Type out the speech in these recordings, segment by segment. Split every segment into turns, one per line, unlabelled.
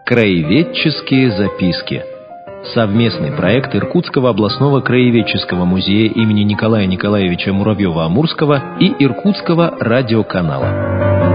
Краеведческие записки. Совместный проект Иркутского областного краеведческого музея имени Николая Николаевича Муравьева-Амурского и Иркутского радиоканала.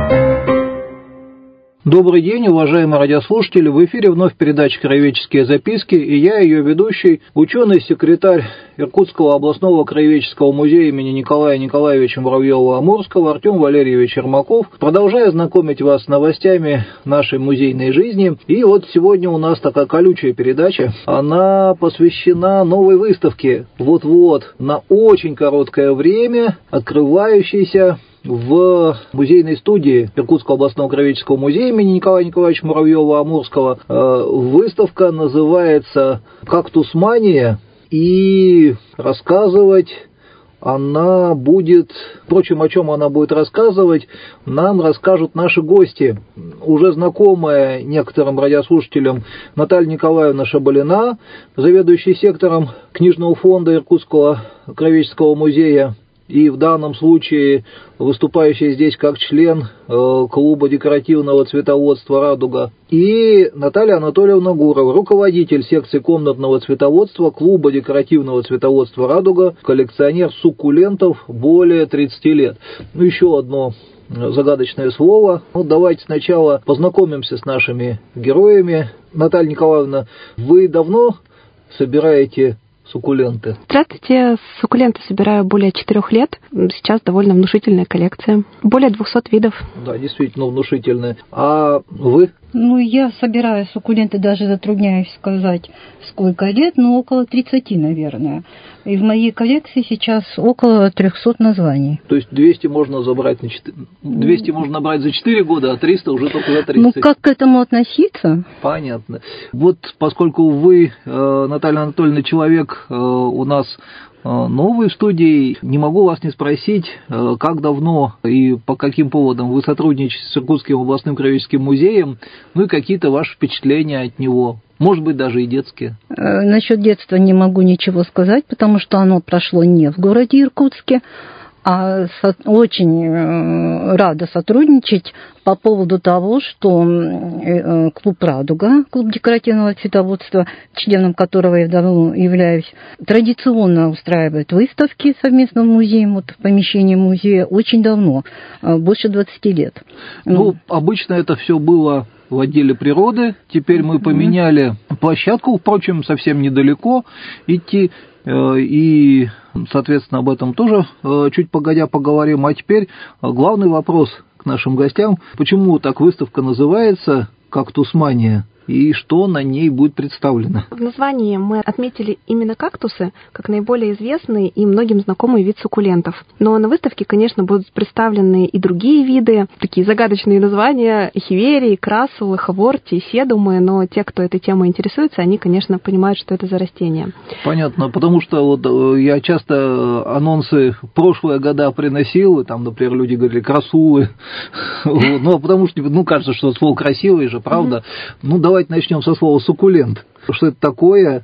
Добрый день, уважаемые радиослушатели! В эфире вновь передача «Краеведческие записки», и я, ее ведущий, ученый-секретарь Иркутского областного краеведческого музея имени Николая Николаевича Муравьева-Амурского Артем Валерьевич Ермаков. Продолжаю знакомить вас с новостями нашей музейной жизни. И вот сегодня у нас такая колючая передача. Она посвящена новой выставке, вот-вот, на очень короткое время открывающейся в музейной студии Иркутского областного краеведческого музея имени Николая Николаевича Муравьева-Амурского. Выставка называется «Кактусмания», и рассказывать она будет, впрочем, о чем она будет рассказывать, нам расскажут наши гости. Уже знакомая некоторым радиослушателям Наталья Николаевна Шабалина, заведующий сектором книжного фонда Иркутского краеведческого музея, и в данном случае выступающая здесь как член клуба декоративного цветоводства «Радуга», и Наталья Анатольевна Гурова, руководитель секции комнатного цветоводства клуба декоративного цветоводства «Радуга», коллекционер суккулентов более 30 лет. Еще одно загадочное слово. Давайте сначала познакомимся с нашими героями. Наталья Николаевна, вы давно собираете суккуленты?
Здравствуйте, суккуленты собираю более 4 лет. Сейчас довольно внушительная коллекция. Более 200 видов. Да, действительно внушительная. А вы?
Я собираю суккуленты, даже затрудняюсь сказать, сколько лет, но около 30, наверное. И в моей коллекции сейчас около 300 названий.
То есть 200 можно забрать 200 можно набрать за 4 года, а 300 уже только за 30.
Как к этому относиться?
Понятно. Вот поскольку вы, Наталья Анатольевна, человек у нас новый в студии, не могу вас не спросить, как давно и по каким поводам вы сотрудничаете с Иркутским областным краеведческим музеем, и какие-то ваши впечатления от него. Может быть, даже и детские.
Насчет детства не могу ничего сказать, потому что оно прошло не в городе Иркутске, а очень рада сотрудничать по поводу того, что клуб «Радуга», клуб декоративного цветоводства, членом которого я давно являюсь, традиционно устраивает выставки совместно в музее, в помещении музея очень давно, больше 20 лет.
Обычно это все было в отделе природы, теперь мы поменяли площадку, впрочем, совсем недалеко идти, и, соответственно, об этом тоже чуть погодя поговорим. А теперь главный вопрос к нашим гостям. Почему так выставка называется «Кактусмания» и что на ней будет представлено?
В названии мы отметили именно кактусы, как наиболее известный и многим знакомый вид суккулентов. Но на выставке, конечно, будут представлены и другие виды, такие загадочные названия: эхиверии, красулы, хаворти, седумы, но те, кто этой темой интересуется, они, конечно, понимают, что это за растения. Понятно,
потому что я часто анонсы прошлые года приносил, и там, например, люди говорили красулы, потому что, кажется, что слово красивое же, правда? Давайте начнем со слова «суккулент». Что это такое?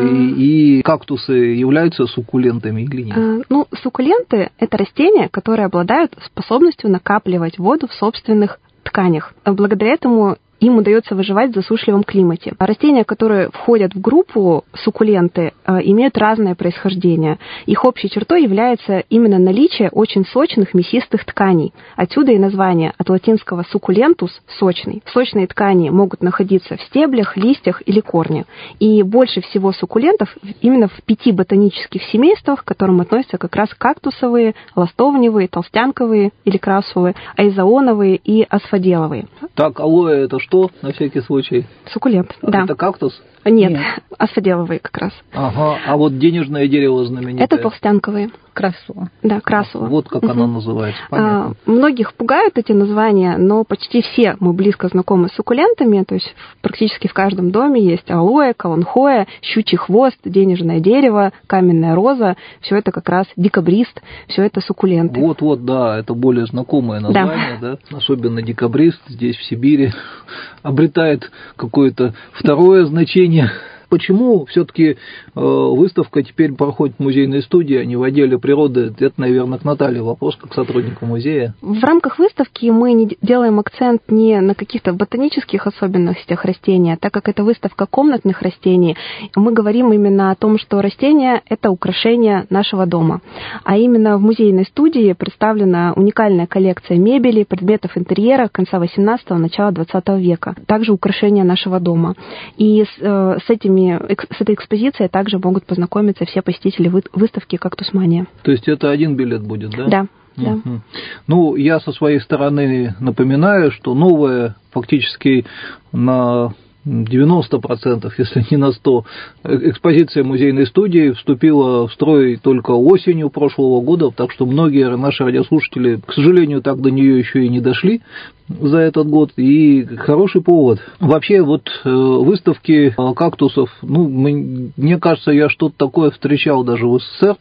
И кактусы являются суккулентами или нет?
Суккуленты – это растения, которые обладают способностью накапливать воду в собственных тканях. Благодаря этому им удается выживать в засушливом климате. Растения, которые входят в группу суккуленты, имеют разное происхождение. Их общей чертой является именно наличие очень сочных мясистых тканей. Отсюда и название от латинского «суккулентус» – сочный. Сочные ткани могут находиться в стеблях, листьях или корне. И больше всего суккулентов именно в 5 ботанических семействах, к которым относятся как раз кактусовые, ластовневые, толстянковые или красулы, айзаоновые и асфоделовые.
Так, алоэ – это что, на всякий случай?
Суккулент, да.
Это кактус?
Нет, асфоделовые как раз.
Ага, а вот денежное дерево знаменитое?
Это толстянковые.
Красула.
Да, красула.
Вот как она называется, понятно.
Многих пугают эти названия, но почти все мы близко знакомы с суккулентами, то есть практически в каждом доме есть алоэ, каланхоэ, щучий хвост, денежное дерево, каменная роза, все это как раз декабрист, все это суккуленты.
Вот, да, это более знакомое название, да. Особенно декабрист здесь в Сибири обретает какое-то второе значение. Почему все-таки выставка теперь проходит в музейной студии, а не в отделе природы? Это, наверное, к Наталье вопрос, как сотруднику музея.
В рамках выставки мы не делаем акцент не на каких-то ботанических особенностях растения, так как это выставка комнатных растений. Мы говорим именно о том, что растения – это украшение нашего дома. А именно в музейной студии представлена уникальная коллекция мебели, предметов интерьера конца 18-го, начала 20 века. Также украшения нашего дома. И с этой экспозицией также могут познакомиться все посетители выставки «Кактусмания».
То есть это один билет будет, да?
Да. Да.
Ну, я со своей стороны напоминаю, что новая фактически на 90%, если не на 100%, экспозиция музейной студии вступила в строй только осенью прошлого года, так что многие наши радиослушатели, к сожалению, так до нее еще и не дошли за этот год, и хороший повод. Вообще, вот выставки кактусов, мне кажется, я что-то такое встречал даже в СССР,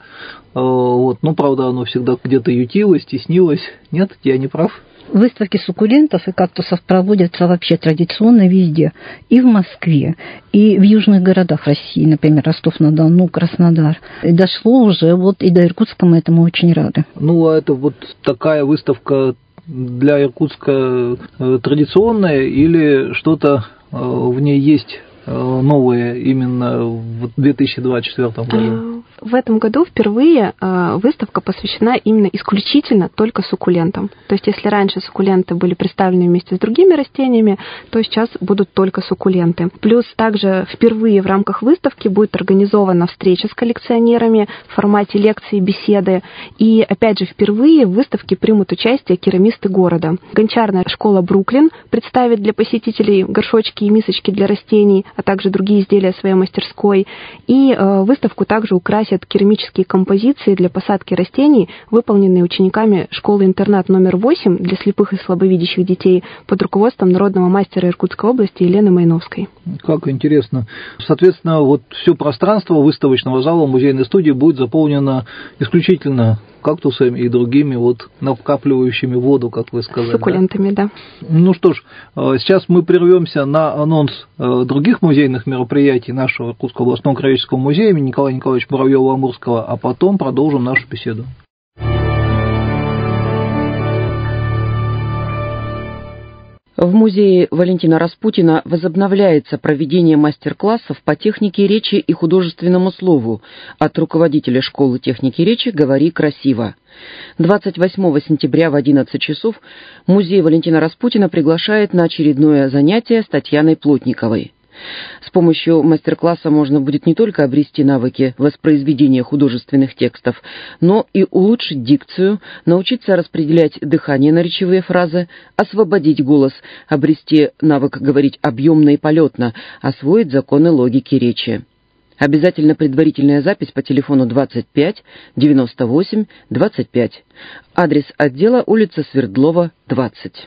правда, оно всегда где-то ютилось, теснилось. Нет, я не прав?
Выставки суккулентов и кактусов проводятся вообще традиционно везде. И в Москве, и в южных городах России, например, Ростов-на-Дону, Краснодар. И дошло уже и до Иркутска, мы этому очень рады.
А это вот такая выставка для Иркутска традиционная или что-то в ней есть новое именно в 2024 году?
В этом году впервые выставка посвящена именно исключительно только суккулентам. То есть, если раньше суккуленты были представлены вместе с другими растениями, то сейчас будут только суккуленты. Плюс также впервые в рамках выставки будет организована встреча с коллекционерами в формате лекции и беседы. И, опять же, впервые в выставке примут участие керамисты города. Гончарная школа «Бруклин» представит для посетителей горшочки и мисочки для растений, а также другие изделия своей мастерской. И выставку также украсит керамические композиции для посадки растений, выполненные учениками школы-интернат номер 8 для слепых и слабовидящих детей под руководством народного мастера Иркутской области Елены Майновской.
Как интересно. Соответственно, все пространство выставочного зала музейной студии будет заполнено исключительно кактусами и другими накапливающими воду, как вы сказали.
Суккулентами, да.
Ну что ж, сейчас мы прервемся на анонс других музейных мероприятий нашего Иркутского областного краеведческого музея имени Николая Николаевича Муравьева-Амурского, а потом продолжим нашу беседу.
В музее Валентина Распутина возобновляется проведение мастер-классов по технике речи и художественному слову от руководителя школы техники речи «Говори красиво». 28 сентября в 11 часов музей Валентина Распутина приглашает на очередное занятие с Татьяной Плотниковой. С помощью мастер-класса можно будет не только обрести навыки воспроизведения художественных текстов, но и улучшить дикцию, научиться распределять дыхание на речевые фразы, освободить голос, обрести навык говорить объемно и полетно, освоить законы логики речи. Обязательно предварительная запись по телефону 25 98 25. Адрес отдела: улица Свердлова, 20.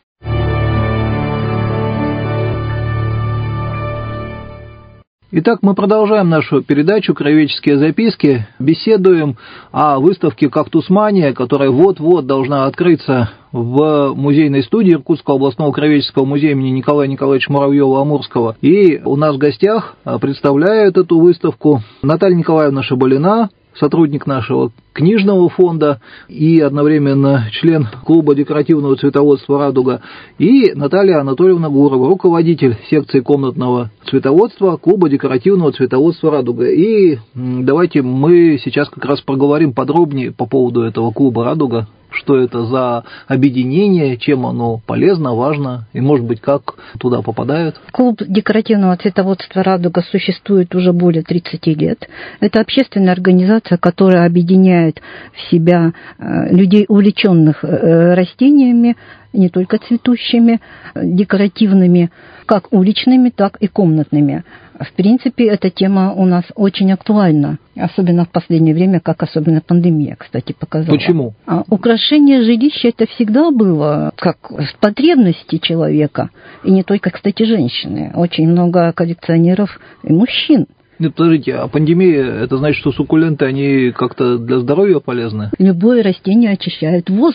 Итак, мы продолжаем нашу передачу «Краеведческие записки». Беседуем о выставке «Кактусмания», которая вот-вот должна открыться в музейной студии Иркутского областного краеведческого музея имени Николая Николаевича Муравьева-Амурского. И у нас в гостях представляет эту выставку Наталья Николаевна Шабалина, сотрудник нашего книжного фонда и одновременно член клуба декоративного цветоводства «Радуга», и Наталья Анатольевна Гурова, руководитель секции комнатного цветоводства клуба декоративного цветоводства «Радуга». И давайте мы сейчас как раз поговорим подробнее по поводу этого клуба «Радуга». Что это за объединение, чем оно полезно, важно, и, может быть, как туда попадают?
Клуб декоративного цветоводства «Радуга» существует уже более 30 лет. Это общественная организация, которая объединяет в себя людей, увлеченных растениями, не только цветущими, декоративными, как уличными, так и комнатными. В принципе, эта тема у нас очень актуальна, особенно в последнее время, как особенно пандемия, кстати, показала.
Почему?
Украшение жилища это всегда было как потребности человека, и не только, кстати, женщины. Очень много коллекционеров и мужчин.
Нет, подождите, а пандемия, это значит, что суккуленты, они как-то для здоровья полезны?
Любое растение очищает воздух.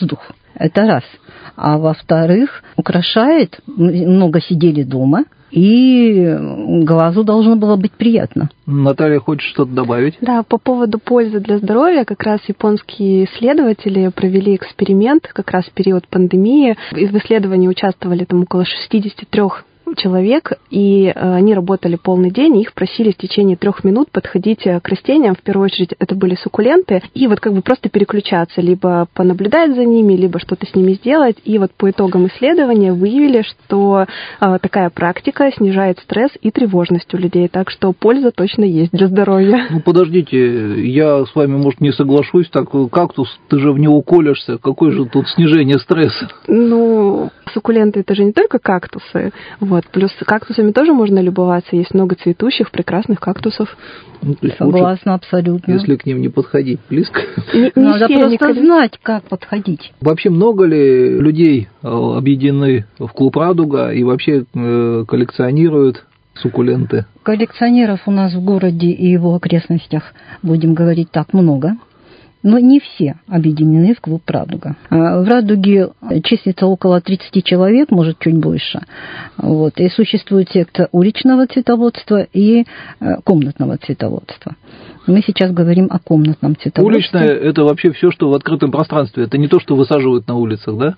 Это раз. А во-вторых, украшает, много сидели дома, и глазу должно было быть приятно.
Наталья, хочешь что-то добавить?
Да, по поводу пользы для здоровья, как раз японские исследователи провели эксперимент, как раз в период пандемии. В исследовании участвовали там около 63 человек, и они работали полный день, и их просили в течение 3 минут подходить к растениям. В первую очередь это были суккуленты, и вот как бы просто переключаться, либо понаблюдать за ними, либо что-то с ними сделать. И вот по итогам исследования выявили, что такая практика снижает стресс и тревожность у людей, так что польза точно есть для здоровья.
Ну, подождите, я с вами, может, не соглашусь, так кактус, ты же в него колешься, какое же тут снижение стресса?
Ну, суккуленты это же не только кактусы, вот. Плюс кактусами тоже можно любоваться. Есть много цветущих, прекрасных кактусов.
Ну,
согласна, абсолютно.
Если к ним не подходить близко.
Надо просто знать, как подходить.
Вообще много ли людей объединены в клуб «Радуга» и вообще коллекционируют суккуленты?
Коллекционеров у нас в городе и его окрестностях, будем говорить так, много. Но не все объединены в клуб «Радуга». В «Радуге» числится около 30 человек, может, чуть больше. Вот. И существует секция уличного цветоводства и комнатного цветоводства. Мы сейчас говорим о комнатном цветоводстве.
Уличное – это вообще все, что в открытом пространстве. Это не то, что высаживают на улицах, да?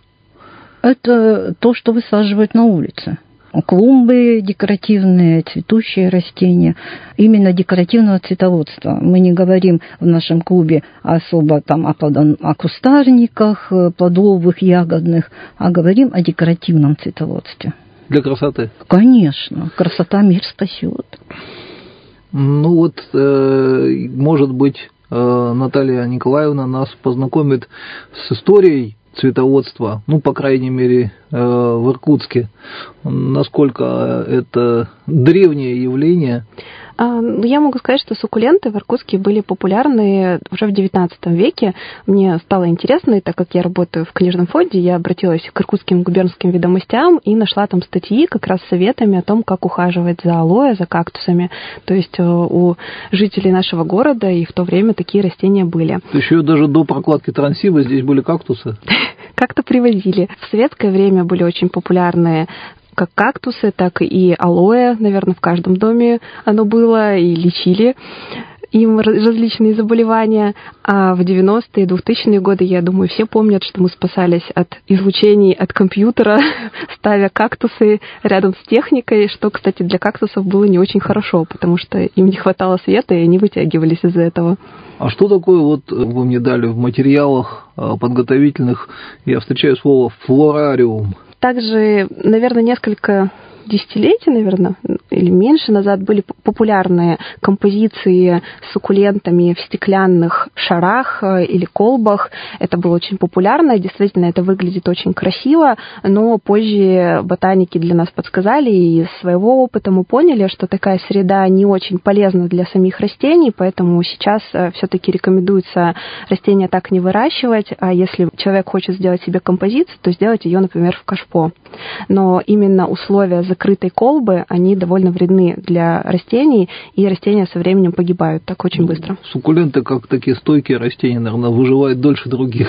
Это то, что высаживают на улице. Клумбы декоративные, цветущие растения, именно декоративного цветоводства. Мы не говорим в нашем клубе особо там о кустарниках, плодовых, ягодных, а говорим о декоративном цветоводстве.
Для красоты?
Конечно, красота мир спасет.
Ну вот, может быть, Наталья Николаевна нас познакомит с историей цветоводства, ну, по крайней мере, в Иркутске. Насколько это древнее явление?
Я могу сказать, что суккуленты в Иркутске были популярны уже в XIX веке. Мне стало интересно, и так как я работаю в книжном фонде, я обратилась к иркутским губернским ведомостям и нашла там статьи как раз с советами о том, как ухаживать за алоэ, за кактусами. То есть у жителей нашего города и в то время такие растения были.
Еще даже до прокладки Транссиба здесь были кактусы?
Как-то привозили. В советское время были очень популярны как кактусы, так и алоэ, наверное, в каждом доме оно было, и лечили им различные заболевания. А в 90-е, 2000-е годы, я думаю, все помнят, что мы спасались от излучений от компьютера, ставя кактусы рядом с техникой, что, кстати, для кактусов было не очень хорошо, потому что им не хватало света, и они вытягивались из-за этого.
А что такое, вот вы мне дали в материалах подготовительных, я встречаю слово «флорариум».
Также, наверное, несколько десятилетий, наверное, или меньше назад были популярные композиции с суккулентами в стеклянных шарах или колбах. Это было очень популярно, действительно, это выглядит очень красиво, но позже ботаники для нас подсказали, и из своего опыта мы поняли, что такая среда не очень полезна для самих растений, поэтому сейчас все-таки рекомендуется растения так не выращивать, а если человек хочет сделать себе композицию, то сделать ее, например, в кашпо. Но именно условия закрытой колбы, они довольно вредны для растений, и растения со временем погибают так очень быстро.
Суккуленты, как такие стойкие растения, наверное, выживают дольше других.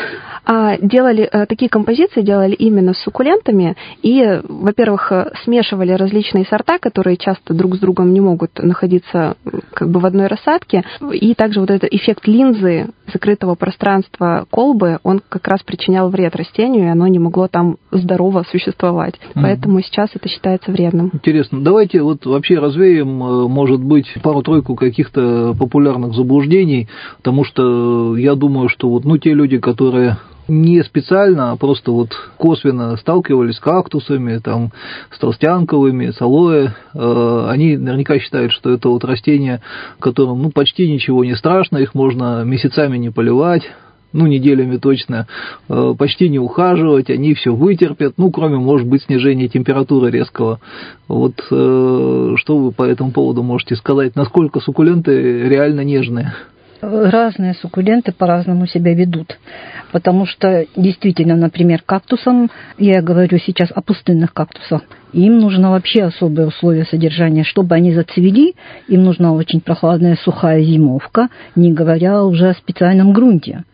Такие композиции делали именно с суккулентами, и, во-первых, смешивали различные сорта, которые часто друг с другом не могут находиться как бы в одной рассадке, и также вот этот эффект линзы закрытого пространства колбы, он как раз причинял вред растению, и оно не могло там здорово существовать. Поэтому сейчас это считается вредным.
Интересно. Давайте вот вообще развеем, может быть, пару-тройку каких-то популярных заблуждений, потому что я думаю, что вот, те люди, которые не специально, а просто вот косвенно сталкивались с кактусами, там, с толстянковыми, с алоэ, они наверняка считают, что это вот растения, которым почти ничего не страшно, их можно месяцами не поливать, неделями точно, почти не ухаживать, они все вытерпят, кроме, может быть, снижения температуры резкого. Вот что вы по этому поводу можете сказать? Насколько суккуленты реально нежные?
Разные суккуленты по-разному себя ведут, потому что действительно, например, кактусам, я говорю сейчас о пустынных кактусах, им нужно вообще особые условия содержания, чтобы они зацвели, им нужна очень прохладная сухая зимовка, не говоря уже о специальном грунте.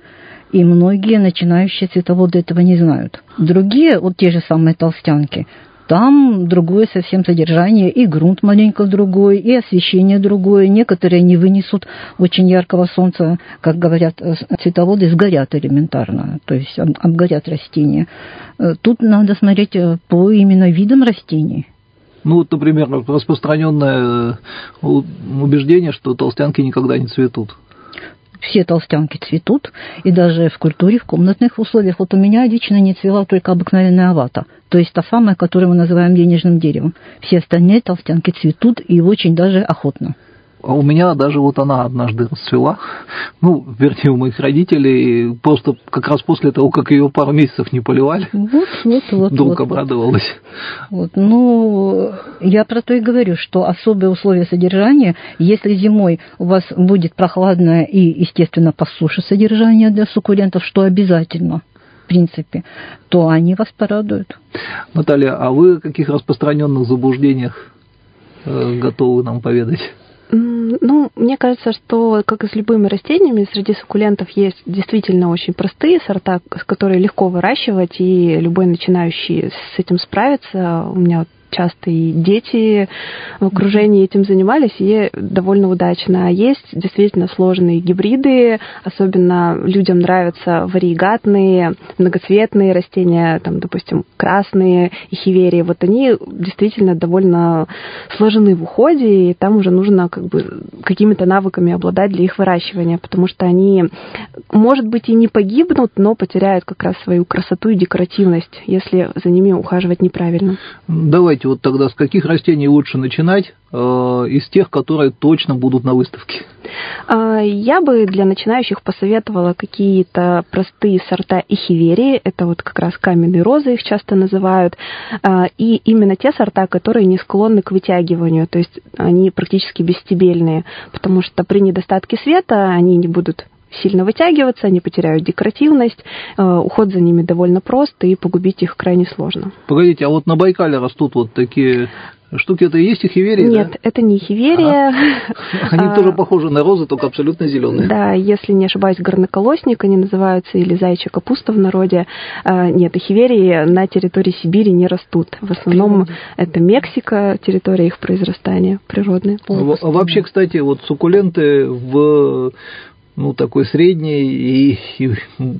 И многие начинающие цветоводы этого не знают. Другие, вот те же самые толстянки, там другое совсем содержание, и грунт маленько другой, и освещение другое. Некоторые не вынесут очень яркого солнца, как говорят цветоводы, сгорят элементарно, то есть обгорят растения. Тут надо смотреть по именно видам растений.
Ну, вот, например, распространенное убеждение, что толстянки никогда не цветут.
Все толстянки цветут, и даже в культуре, в комнатных условиях. Вот у меня лично не цвела только обыкновенная авата, то есть та самая, которую мы называем денежным деревом. Все остальные толстянки цветут и очень даже охотно.
А у меня даже вот она однажды расцвела, ну, вернее, у моих родителей, просто как раз после того, как ее пару месяцев не поливали, вдруг обрадовалась.
Вот, ну, я про то и говорю, что особые условия содержания, если зимой у вас будет прохладное и, естественно, по суше содержание для суккулентов, что обязательно, в принципе, то они вас порадуют.
Наталья, а вы о каких распространенных заблуждениях готовы нам поведать?
Ну, мне кажется, что, как и с любыми растениями, среди суккулентов есть действительно очень простые сорта, которые легко выращивать, и любой начинающий с этим справится. У меня часто и дети в окружении этим занимались, и довольно удачно. А есть действительно сложные гибриды, особенно людям нравятся вариегатные, многоцветные растения, там, допустим, красные эхиверии. Вот они действительно довольно сложны в уходе, и там уже нужно как бы какими-то навыками обладать для их выращивания, потому что они, может быть, и не погибнут, но потеряют как раз свою красоту и декоративность, если за ними ухаживать неправильно.
Давайте вот тогда с каких растений лучше начинать из тех, которые точно будут на выставке?
Я бы для начинающих посоветовала какие-то простые сорта эхиверии, это вот как раз каменные розы их часто называют, и именно те сорта, которые не склонны к вытягиванию, то есть они практически бесстебельные, потому что при недостатке света они не будут сильно вытягиваться, они потеряют декоративность, уход за ними довольно прост, и погубить их крайне сложно.
Погодите, а вот на Байкале растут вот такие штуки, это и есть эхиверии?
Нет,
да?
Это не эхиверия.
Они тоже похожи на розы, только абсолютно зеленые.
Да, если не ошибаюсь, горноколосник они называются, или заячья капуста в народе. Нет, эхиверии на территории Сибири не растут. В основном это Мексика, территория их произрастания природная.
Вообще, кстати, вот суккуленты в такой средней и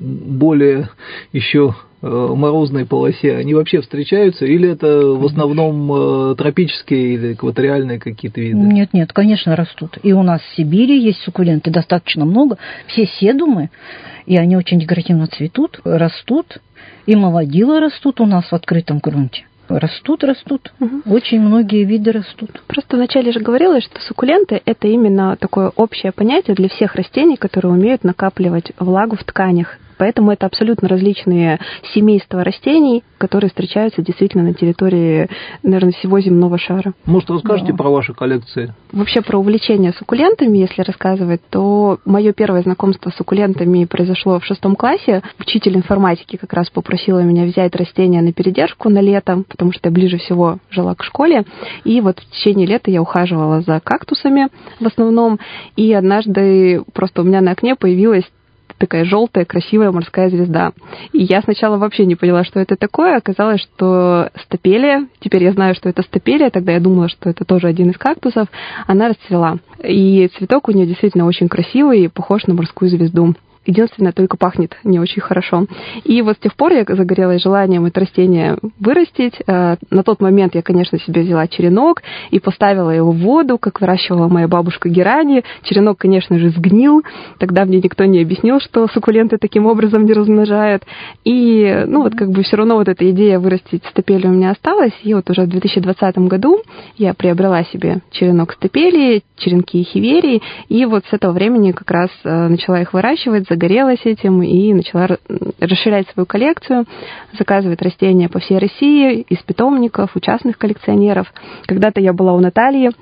более еще морозной полосе, они вообще встречаются, или это в основном тропические или экваториальные какие-то виды?
Нет, конечно, растут. И у нас в Сибири есть суккуленты достаточно много. Все седумы, и они очень декоративно цветут, растут. И молодила растут у нас в открытом грунте. Растут. Угу. Очень многие виды растут.
Просто вначале же говорилось, что суккуленты – это именно такое общее понятие для всех растений, которые умеют накапливать влагу в тканях. Поэтому это абсолютно различные семейства растений, которые встречаются действительно на территории, наверное, всего земного шара.
Может, расскажете про ваши коллекции?
Вообще про увлечение суккулентами, если рассказывать, то мое первое знакомство с суккулентами произошло в 6 классе. Учитель информатики как раз попросила меня взять растения на передержку на лето, потому что я ближе всего жила к школе. И вот в течение лета я ухаживала за кактусами в основном. И однажды просто у меня на окне появилась такая желтая, красивая морская звезда. И я сначала вообще не поняла, что это такое. Оказалось, что стапелия, теперь я знаю, что это стапелия, тогда я думала, что это тоже один из кактусов, она расцвела. И цветок у нее действительно очень красивый и похож на морскую звезду. Единственное, только пахнет не очень хорошо. И вот с тех пор я загорелась желанием это растение вырастить. На тот момент я, конечно, себе взяла черенок и поставила его в воду, как выращивала моя бабушка герани. Черенок, конечно же, сгнил. Тогда мне никто не объяснил, что суккуленты таким образом не размножают. И, все равно вот эта идея вырастить стапелию у меня осталась. И вот уже в 2020 году я приобрела себе черенок стапелии, черенки эхиверии. И вот с этого времени как раз начала их выращивать, загорелась этим и начала расширять свою коллекцию, заказывать растения по всей России, из питомников, у частных коллекционеров. Когда-то я была у Натальи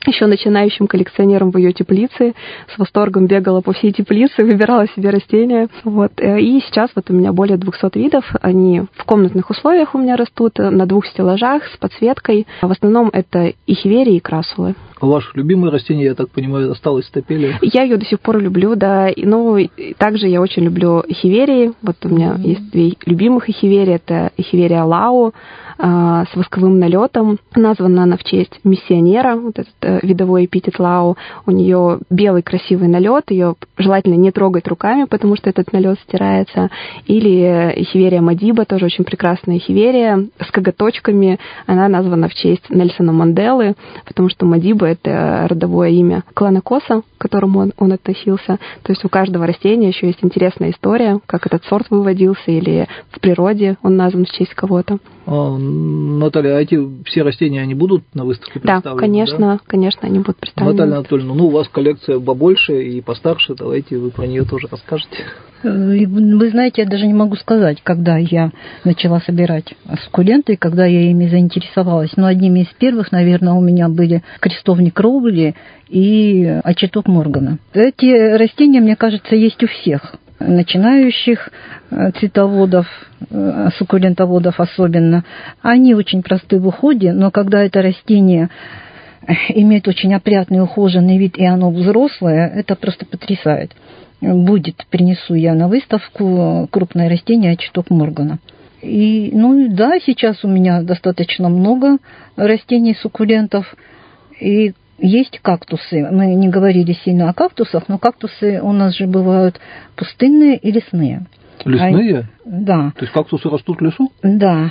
еще начинающим коллекционером в ее теплице, с восторгом бегала по всей теплице, выбирала себе растения. Вот. И сейчас вот у меня более 200 видов, они в комнатных условиях у меня растут, на 2 стеллажах с подсветкой. В основном это эхиверии и красулы.
Ваше любимое растение, я так понимаю, осталось стапелия? Я
ее до сих пор люблю, да. Ну, также я очень люблю эхиверии. Вот у меня есть 2 любимых эхиверии. Это эхиверия лау с восковым налетом. Названа она в честь миссионера, вот этот видовой эпитет лау. У нее белый красивый налет, ее желательно не трогать руками, потому что этот налет стирается. Или эхиверия мадиба, тоже очень прекрасная эхиверия с коготочками. Она названа в честь Нельсона Манделы, потому что мадиба — это родовое имя клана Коса, к которому он относился. То есть у каждого растения еще есть интересная история, как этот сорт выводился, или в природе он назван в честь кого-то.
Наталья, а эти все растения, они будут на выставке представлены?
Да, конечно, они будут представлены.
Наталья Анатольевна, у вас коллекция побольше и постарше, давайте вы про нее тоже расскажете.
Вы знаете, я даже не могу сказать, когда я начала собирать суккуленты, когда я ими заинтересовалась. Но одними из первых, наверное, у меня были крестовник Роули и очеток Моргана. Эти растения, мне кажется, есть у всех начинающих цветоводов, суккулентоводов особенно. Они очень просты в уходе, но когда это растение имеет очень опрятный ухоженный вид, и оно взрослое, это просто потрясает. Принесу я на выставку крупное растение очеток Моргана. И, да, сейчас у меня достаточно много растений суккулентов, и есть кактусы. Мы не говорили сильно о кактусах, но кактусы у нас же бывают пустынные и лесные.
Лесные?
Да.
То есть кактусы растут в лесу?
Да.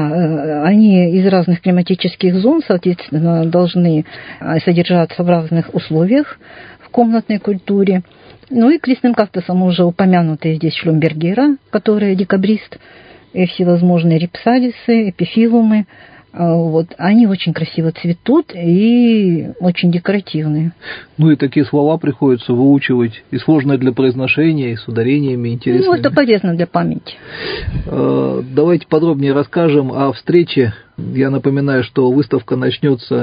Они из разных климатических зон, соответственно, должны содержаться в разных условиях в комнатной культуре. И к лесным кактусам уже упомянутые здесь шлюмбергера, который декабрист, и всевозможные рипсалисы, эпифилумы. Они очень красиво цветут и очень декоративные.
И такие слова приходится выучивать, и сложные для произношения, и с ударениями интересными.
Это полезно для памяти.
Давайте подробнее расскажем о встрече. Я напоминаю, что выставка начнется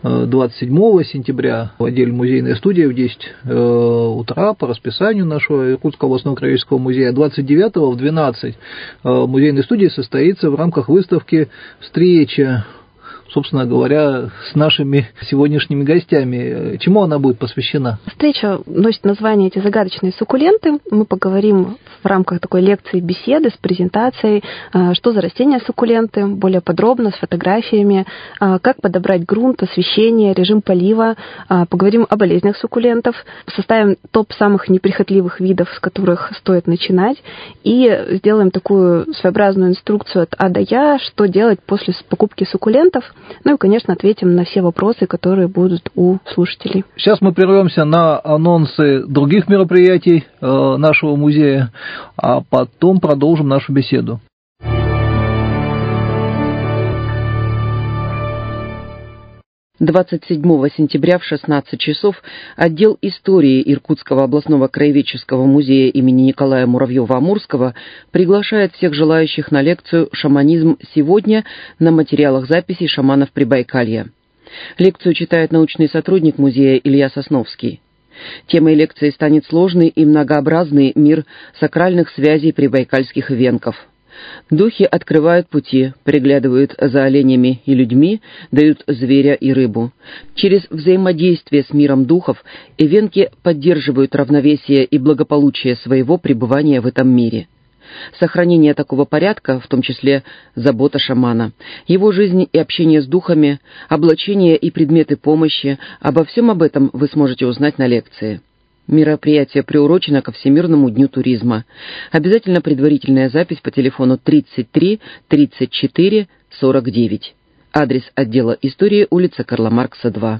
27 сентября в отделе «Музейная студия» в 10 утра по расписанию нашего Иркутского областного краеведческого музея. 29 в 12 в музейной студии состоится в рамках выставки встреча, собственно говоря, с нашими сегодняшними гостями. Чему она будет посвящена?
Встреча носит название «Эти загадочные суккуленты». Мы поговорим в рамках такой лекции-беседы с презентацией, что за растения суккуленты, более подробно, с фотографиями, как подобрать грунт, освещение, режим полива. Поговорим о болезнях суккулентов, составим топ самых неприхотливых видов, с которых стоит начинать, и сделаем такую своеобразную инструкцию от А до Я, что делать после покупки суккулентов. И, конечно, ответим на все вопросы, которые будут у слушателей.
Сейчас мы прервемся на анонсы других мероприятий нашего музея, а потом продолжим нашу беседу.
— 27 сентября в 16 часов отдел истории Иркутского областного краеведческого музея имени Николая Муравьева-Амурского приглашает всех желающих на лекцию «Шаманизм сегодня» на материалах записей шаманов Прибайкалья. Лекцию читает научный сотрудник музея Илья Сосновский. Темой лекции станет сложный и многообразный мир сакральных связей прибайкальских венков. Духи открывают пути, приглядывают за оленями и людьми, дают зверя и рыбу. Через взаимодействие с миром духов эвенки поддерживают равновесие и благополучие своего пребывания в этом мире. Сохранение такого порядка, в том числе забота шамана, его жизнь и общение с духами, облачение и предметы помощи, обо всем об этом вы сможете узнать на лекции. Мероприятие приурочено ко Всемирному дню туризма. Обязательно предварительная запись по телефону 33 34 49. Адрес отдела истории: улица Карла Маркса, 2.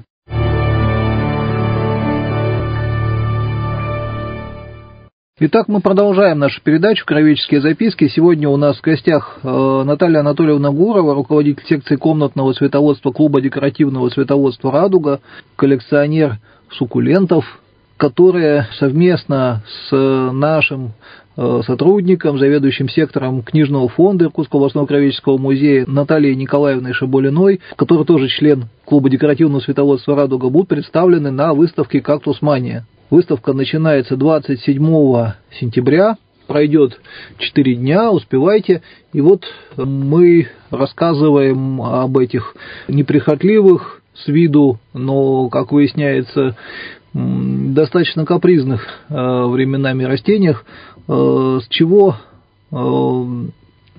Итак, мы продолжаем нашу передачу «Краеведческие записки». Сегодня у нас в гостях Наталья Анатольевна Гурова, руководитель секции комнатного цветоводства клуба декоративного цветоводства «Радуга», коллекционер суккулентов, которая совместно с нашим сотрудником, заведующим сектором книжного фонда Иркутского областного краеведческого музея Натальей Николаевной Шабулиной, которая тоже член клуба декоративного световодства «Радуга», будут представлены на выставке «Кактус Мания». Выставка начинается 27 сентября, пройдет 4 дня, успевайте. И вот мы рассказываем об этих неприхотливых с виду, но, как выясняется, достаточно капризных временами растениях, с чего надо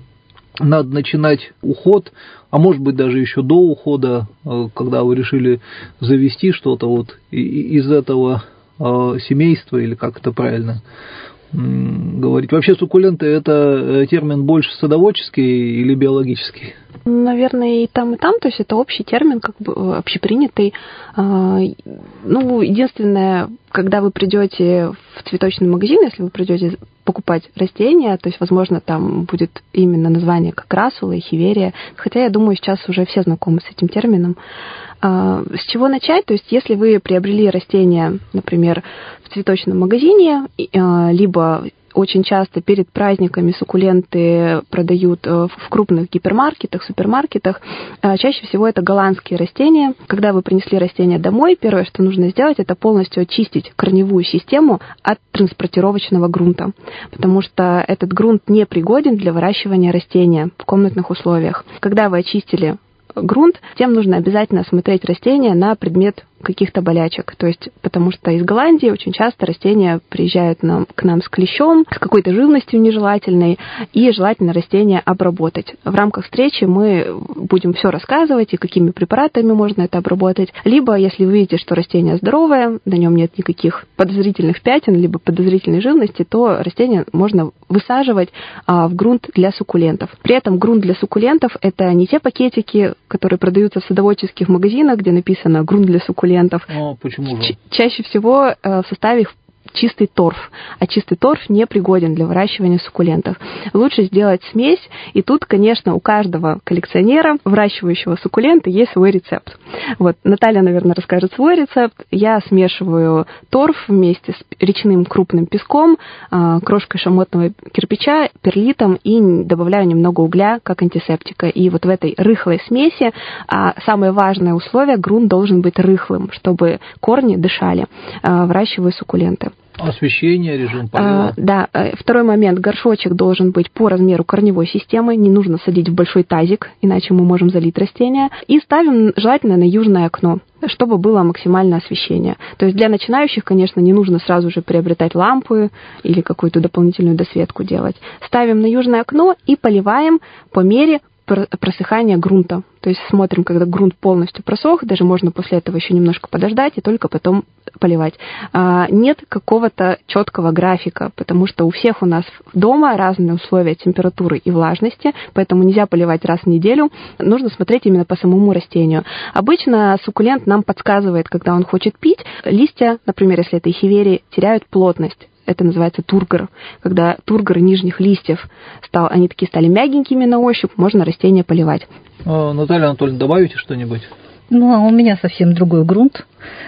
начинать уход, а может быть даже еще до ухода, когда вы решили завести что-то вот из этого семейства, или как это правильно говорить. Вообще суккуленты – это термин больше садоводческий или биологический?
Наверное, и там, то есть это общий термин, как бы общепринятый. Единственное, когда вы придете в цветочный магазин, если вы придете покупать растения, то есть, возможно, там будет именно название как рассула и хиверия, хотя, я думаю, сейчас уже все знакомы с этим термином. С чего начать? То есть, если вы приобрели растения, например, в цветочном магазине, либо очень часто перед праздниками суккуленты продают в крупных гипермаркетах, супермаркетах. Чаще всего это голландские растения. Когда вы принесли растения домой, первое, что нужно сделать, это полностью очистить корневую систему от транспортировочного грунта, потому что этот грунт не пригоден для выращивания растения в комнатных условиях. Когда вы очистили грунт, тем нужно обязательно осмотреть растения на предмет каких-то болячек. То есть, потому что из Голландии очень часто растения приезжают к нам с клещом, с какой-то живностью нежелательной, и желательно растения обработать. В рамках встречи мы будем все рассказывать, и какими препаратами можно это обработать. Либо, если вы видите, что растение здоровое, на нем нет никаких подозрительных пятен, либо подозрительной живности, то растение можно высаживать в грунт для суккулентов. При этом грунт для суккулентов – это не те пакетики, которые продаются в садоводческих магазинах, где написано «грунт для суккулентов».
Почему же?
Чаще всего в составе их чистый торф, а чистый торф не пригоден для выращивания суккулентов. Лучше сделать смесь, и тут, конечно, у каждого коллекционера, выращивающего суккуленты, есть свой рецепт. Вот, Наталья, наверное, расскажет свой рецепт. Я смешиваю торф вместе с речным крупным песком, крошкой шамотного кирпича, перлитом и добавляю немного угля как антисептика. И вот в этой рыхлой смеси самое важное условие – грунт должен быть рыхлым, чтобы корни дышали, выращивая суккуленты.
Освещение, режим полива.
Да, второй момент. Горшочек должен быть по размеру корневой системы. Не нужно садить в большой тазик, иначе мы можем залить растения. И ставим желательно на южное окно, чтобы было максимальное освещение. То есть для начинающих, конечно, не нужно сразу же приобретать лампы или какую-то дополнительную досветку делать. Ставим на южное окно и поливаем по мере просыхания грунта. То есть смотрим, когда грунт полностью просох, даже можно после этого еще немножко подождать и только потом поливать. Нет какого-то четкого графика, потому что у всех у нас дома разные условия температуры и влажности, поэтому нельзя поливать раз в неделю. Нужно смотреть именно по самому растению. Обычно суккулент нам подсказывает, когда он хочет пить. Листья, например, если это эхиверии, теряют плотность. Это называется тургор. Когда тургор нижних листьев они такие стали мягенькими на ощупь, можно растение поливать.
Наталья Анатольевна, добавите что-нибудь?
А у меня совсем другой грунт.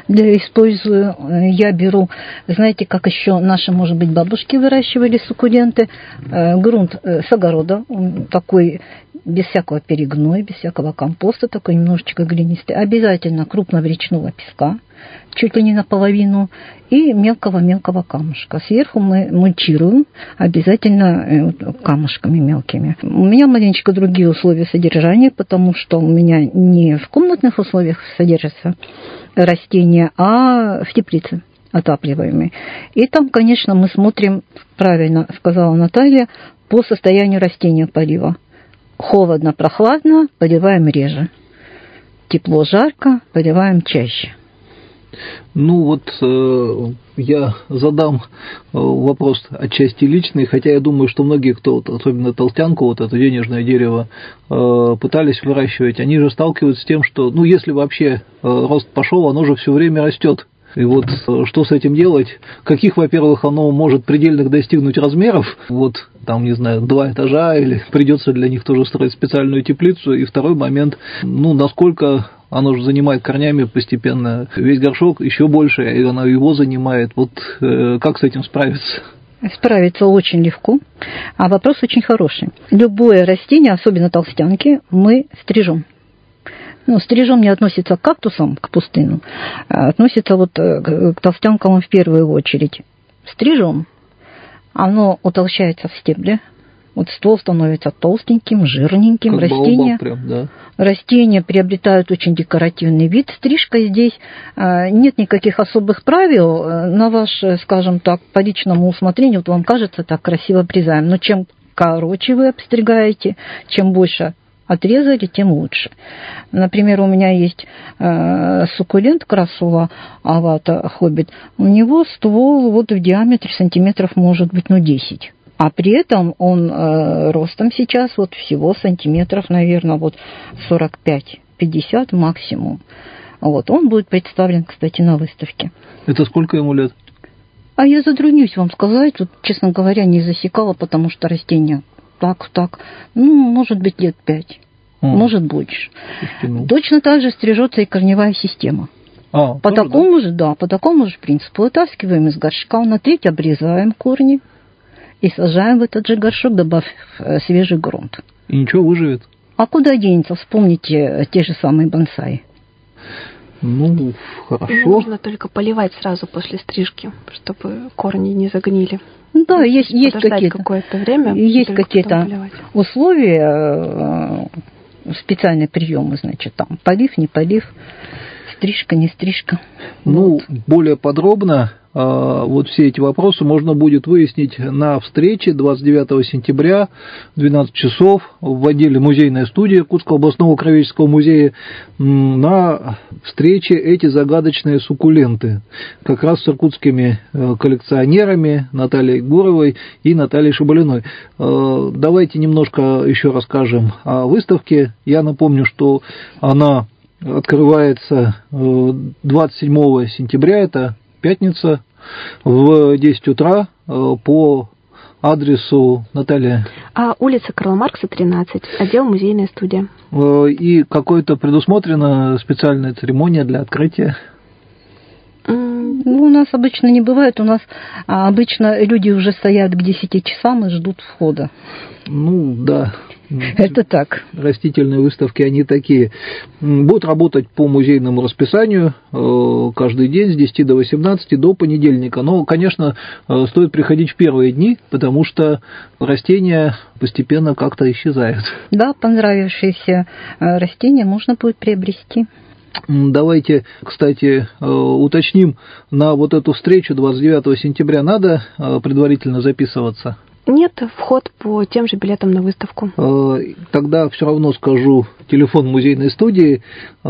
Я беру, знаете, как еще наши, может быть, бабушки выращивали суккуленты, грунт с огорода, такой без всякого перегноя, без всякого компоста, такой немножечко глинистый. Обязательно крупного речного песка, чуть ли не наполовину, и мелкого-мелкого камушка. Сверху мы мульчируем обязательно камушками мелкими. У меня маленечко другие условия содержания, потому что у меня не в комнатных условиях содержатся растения, а в теплице отапливаемой. И там, конечно, мы смотрим, правильно сказала Наталья, по состоянию растения полива. Холодно, прохладно, поливаем реже. Тепло, жарко, поливаем чаще.
Я задам вопрос отчасти личный, хотя я думаю, что многие, кто, особенно толстянку, это денежное дерево, пытались выращивать, они же сталкиваются с тем, что, если вообще рост пошел, оно же все время растет. И вот что с этим делать? Каких, во-первых, оно может предельных достигнуть размеров? 2 этажа, или придется для них тоже строить специальную теплицу. И второй момент, насколько оно же занимает корнями постепенно весь горшок, еще больше, и оно его занимает. Вот как с этим справиться?
Справиться очень легко, а вопрос очень хороший. Любое растение, особенно толстянки, мы стрижем. Стрижем не относится к кактусам, к пустынам, а относится вот к толстянкам в первую очередь. Стрижем, оно утолщается в стебле, вот ствол становится толстеньким, жирненьким,
как
растения,
прям, да.
Растения приобретают очень декоративный вид. Стрижка здесь нет никаких особых правил на ваш, скажем так, по личному усмотрению. Вот вам кажется так красиво обрезаем. Но чем короче вы обстригаете, чем больше отрезали, тем лучше. Например, у меня есть суккулент красова авата хоббит. У него ствол вот в диаметре сантиметров может быть 10. А при этом он ростом сейчас вот всего сантиметров, наверное, вот 45-50 максимум. Вот. Он будет представлен, кстати, на выставке.
Это сколько ему лет?
А я затруднюсь вам сказать. Вот, честно говоря, не засекала, потому что растение так. Может быть, лет 5. Может, больше. Точно так же стрижется и корневая система. По такому же принципу вытаскиваем из горшка, на треть обрезаем корни и сажаем в этот же горшок, добавив свежий грунт.
И ничего, выживет?
А куда денется? Вспомните те же самые бонсай.
Хорошо.
Нужно только поливать сразу после стрижки, чтобы корни не загнили.
Да, есть
какое-то время.
Есть какие-то условия, специальные приемы, значит, там полив, не полив, стрижка, не стрижка.
Более подробно вот все эти вопросы можно будет выяснить на встрече 29 сентября в 12 часов в отделе «Музейная студия» Иркутского областного краеведческого музея. На встрече эти загадочные суккуленты как раз с иркутскими коллекционерами Натальей Гуровой и Натальей Шабалиной. Давайте немножко еще расскажем о выставке. Я напомню, что она открывается 27 сентября, это пятница, в 10 утра по адресу, Наталья?
Улица Карла Маркса, 13, отдел «Музейная студия».
И какой-то предусмотрена специальная церемония для открытия?
У нас обычно не бывает. У нас обычно люди уже стоят к 10 часам и ждут входа.
Да.
Это так.
Растительные выставки, они такие. Будут работать по музейному расписанию каждый день с 10 до 18 до понедельника. Но, конечно, стоит приходить в первые дни, потому что растения постепенно как-то исчезают. Да,
понравившиеся растения можно будет приобрести.
Давайте, кстати, уточним, на вот эту встречу 29 сентября надо предварительно записываться?
Нет, вход по тем же билетам на выставку.
Тогда все равно скажу телефон музейной студии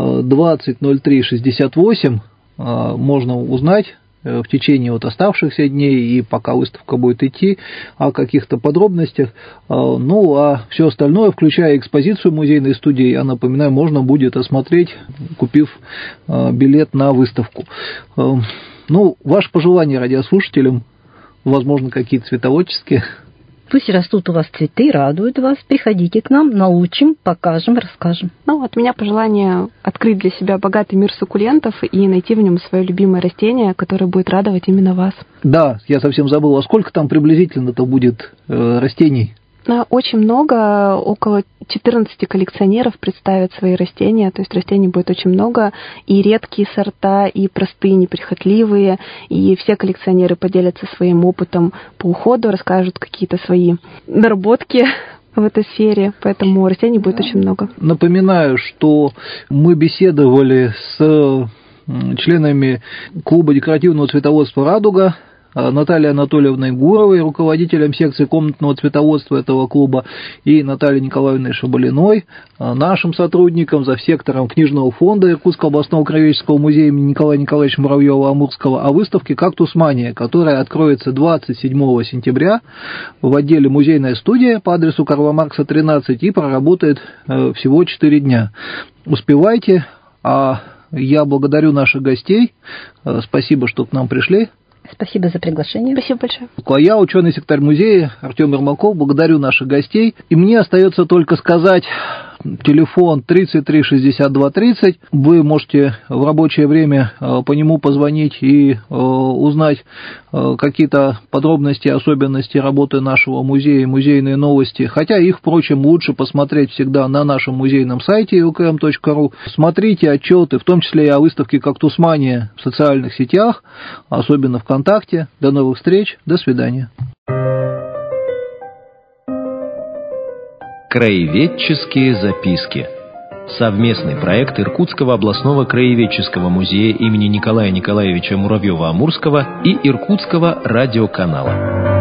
200368. Можно узнать в течение оставшихся дней и пока выставка будет идти о каких-то подробностях. А все остальное, включая экспозицию музейной студии, я напоминаю, можно будет осмотреть, купив билет на выставку. Ваши пожелания радиослушателям, возможно, какие-то цветоводческие.
Пусть растут у вас цветы, радуют вас. Приходите к нам, научим, покажем, расскажем.
От меня пожелание открыть для себя богатый мир суккулентов и найти в нем свое любимое растение, которое будет радовать именно вас.
Да, я совсем забыл. А сколько там приблизительно-то будет растений?
Очень много, около 14 коллекционеров представят свои растения, то есть растений будет очень много, и редкие сорта, и простые, неприхотливые, и все коллекционеры поделятся своим опытом по уходу, расскажут какие-то свои наработки в этой сфере, поэтому растений будет очень много.
Напоминаю, что мы беседовали с членами клуба декоративного цветоводства «Радуга», Натальей Анатольевной Гуровой, руководителем секции комнатного цветоводства этого клуба, и Натальей Николаевной Шабалиной, нашим сотрудникам за сектором книжного фонда Иркутского областного краеведческого музея имени Николая Николаевича Муравьева-Амурского о выставке «Кактусмания», которая откроется 27 сентября в отделе «Музейная студия» по адресу Карла Маркса, 13, и проработает всего 4 дня. Успевайте, я благодарю наших гостей. Спасибо, что к нам пришли.
Спасибо за приглашение.
Спасибо большое.
А я, ученый секретарь музея Артем Ермаков, благодарю наших гостей. И мне остается только сказать телефон 33 62 30. Вы можете в рабочее время по нему позвонить и узнать какие-то подробности, особенности работы нашего музея, музейные новости. Хотя их, впрочем, лучше посмотреть всегда на нашем музейном сайте ukm.ru. Смотрите отчеты, в том числе и о выставке «Кактусмания» в социальных сетях, особенно ВКонтакте. До новых встреч, до свидания.
Краеведческие записки. Совместный проект Иркутского областного краеведческого музея имени Николая Николаевича Муравьева-Амурского и Иркутского радиоканала.